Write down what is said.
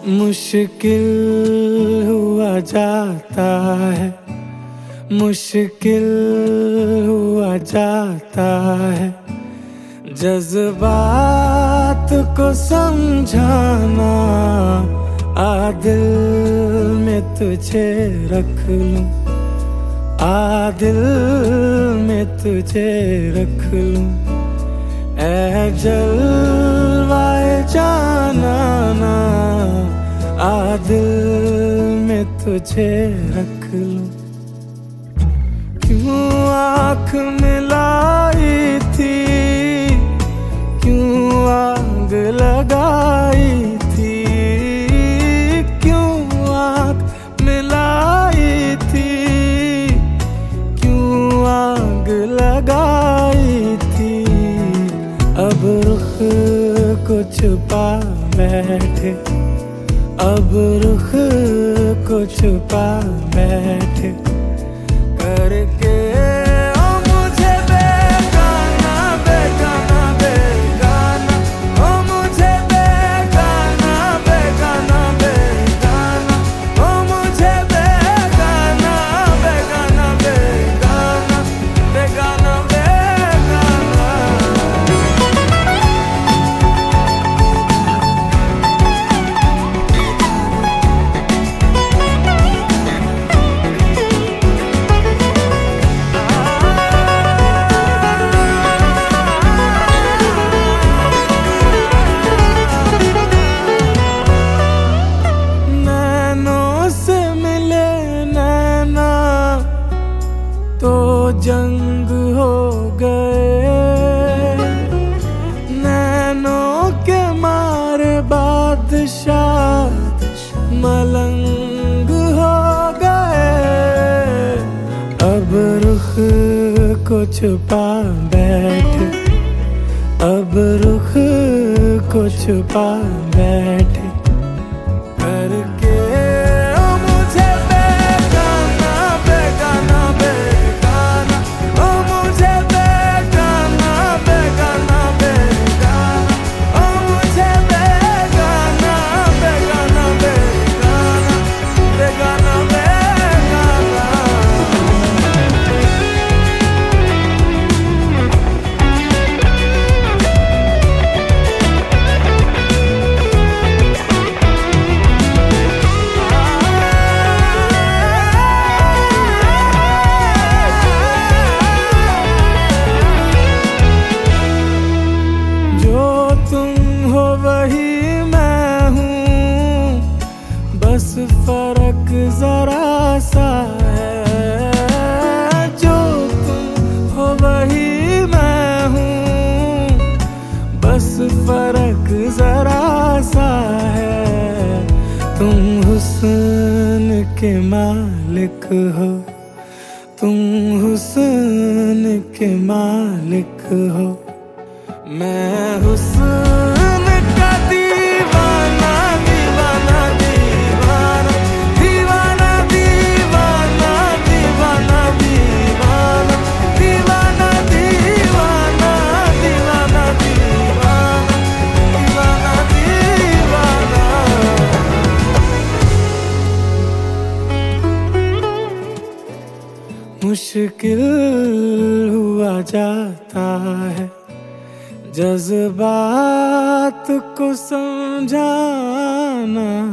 मुश्किल हुआ जाता है, मुश्किल हुआ जाता है जज्बात को समझाना। आ दिल में तुझे रख लूं, आ दिल में तुझे रख लूं। ऐ जलवाए जाना, आ दिल में तुझे रख लूं। क्यों आँख मिलाई थी, क्यों आग लगाई थी, क्यों आँख मिलाई थी, क्यों आग लगाई थी। अब रुख को छुपा बैठे, अब रुख को छुपा बैठे करके ओ मुझे बेगाना बेगाना बेगाना, ओ मुझे बेगाना बेगाना बेगाना, ओ मुझे बेगाना बेगाना बेगाना बेगाना बेगाना। तो जंग हो गए, नैनों के मारे बादशाह मलंग हो गए। अब रुख को छुपा बैठे, अब रुख को छुपा बैठे करके वही मैं हूँ, बस फर्क जरा सा है। जो तुम हो वही मैं हूँ, बस फर्क जरा सा है। तुम हुस्न के मालिक हो, तुम हुस्न के मालिक हो। मैं हुस्न का दीवाना दीवाना दीवाना दीवाना दीवाना दीवाना दीवाना दीवाना दीवाना दीवाना दीवाना दीवाना दीवाना। मुश्किल हुआ जाता है जज्बात को समझाना।